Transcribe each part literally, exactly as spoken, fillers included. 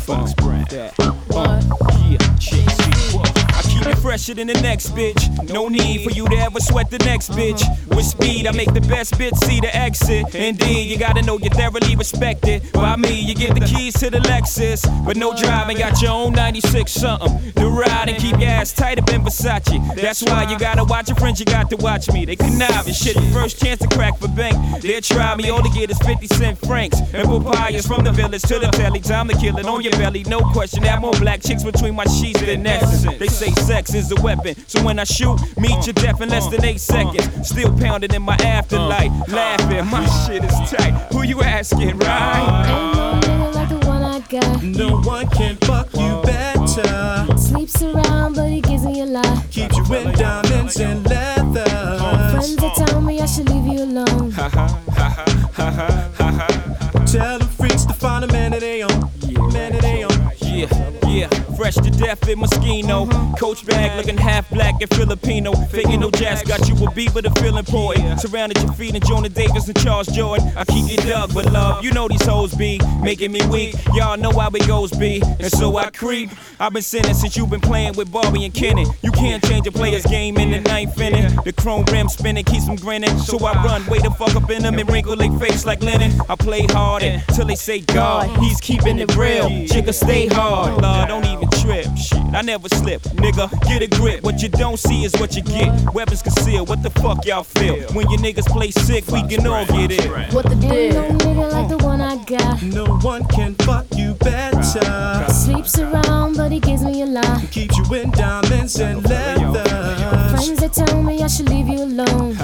Fox Brown. Uh, yeah, chick, see, I keep it fresher than the next bitch. No need for you to ever sweat the next bitch. With speed, I make the best bitch see the exit. Indeed, you gotta know you're thoroughly respected. By me, you get the keys to the Lexus. But no driving, got your own ninety-six something. The ride and keep your ass tight up in Versace. That's why you gotta watch your friends, you got to watch me. They connive and shit, the first chance to crack for bank. They'll try me, all they get is fifty cent francs. And papayas from the village to the telly. Time to kill it on your belly, no question. Have more black chicks between my sheets than essence. They say sex is a weapon, so when I shoot, meet your death in less than eight seconds. Still pounding in my afterlife, laughing, my shit is tight. Who you asking, right? Ain't no nigga like the one I got. No one can fuck you better. Sleeps around, but he gives me a lot. Keeps you in diamonds and leather. Friends that tell me I should leave you alone. Tell them freaks to find a man that they own. Man that they own. Yeah, yeah, fresh to death in Moschino. Coach bag looking half black and Filipino. Faking no jazz, got you a beat but a feeling important. Surrounded your feet and Jonah Davis and Charles Jordan. I keep you dug with love, you know these hoes be making me weak. Y'all know how it goes be, and so I creep. I've been sinning since you've been playing with Barbie and Kenny. You can't change a player's game in the ninth inning. The chrome rim spinning keeps them grinning. So I run, way the fuck up in them and wrinkle their face like linen. I play hard till they say God, he's keeping it real. Chicka stay hard, Lord, don't even trip. Shit, I never slip, nigga, get a grip. What you don't see is what you get. Weapons concealed, what the fuck y'all feel? When your niggas play sick, we can all get it. What the deal? Ain't no nigga like the one I got. No one can fuck you better. Sleeps around, but he gives me a lot. Keeps you in diamonds and leather. Friends that tell me I should leave you alone.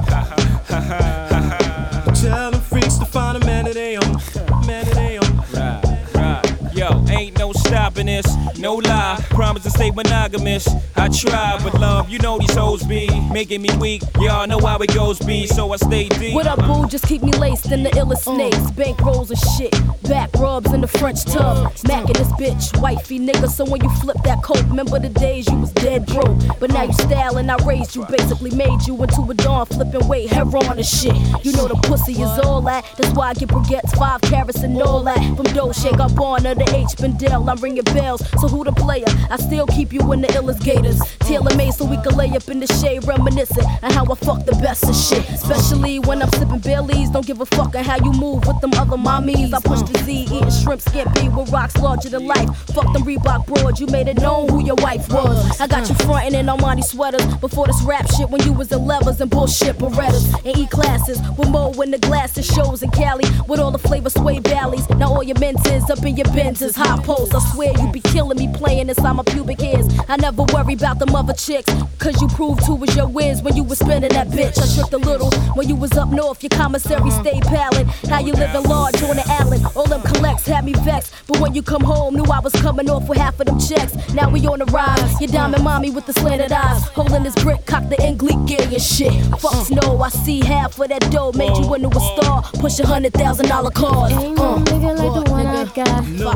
Tell them freaks to find a man that they own. Man that they own. Right, right. Yo, ain't no stopping this, no lie. Promise to stay monogamous. I try, but love, you know these hoes be making me weak. Y'all know how it goes be, so I stay deep. What up, boo? Just keep me laced in the illest snakes. Bank rolls and shit. Back rubs in the French tub. Mackin' this bitch, wifey nigga. So when you flip that coat, remember the days you was dead broke. But now you stylin', I raised you. Basically made you into a dawn flipping weight, hair on and shit. You know the pussy is all that. That's why I get baguettes, five carats and all that. From dough shake up on her, the H Bendel. I'm ringing bells, so who the player? I still keep you in the illest gators. Tailor made so we can lay up in the shade, reminiscing on how I fuck the best of shit. Especially when I'm sipping Baileys, don't give a fuck on how you move with them other mommies. I push the Z, eating shrimp scampi with rocks larger than life. Fuck them Reebok broads, you made it known who your wife was. I got you frontin' in Armani sweaters before this rap shit when you was in levers and bullshit Berettas and E classes with Mo in the glasses shows in Cali with all the flavor sway valleys. Now all your mentors up in your Benzes, hot posts. I swear you be killing me playing inside my pubic hairs. I never worry about them other chicks, cause you proved who was your whiz when you was spending that bitch. I tripped a little when you was up north, your commissary stayed pallid. How you living large on the island, all them collects had me vexed. But when you come home, knew I was coming off with half of them checks. Now we on the rise, your diamond mommy with the slanted eyes, holding this brick, cock the Englique gear and shit. Fucks no, I see half of that dough, made you into a star, push a hundred thousand dollar cars. Ain't no nigga like the one I got. No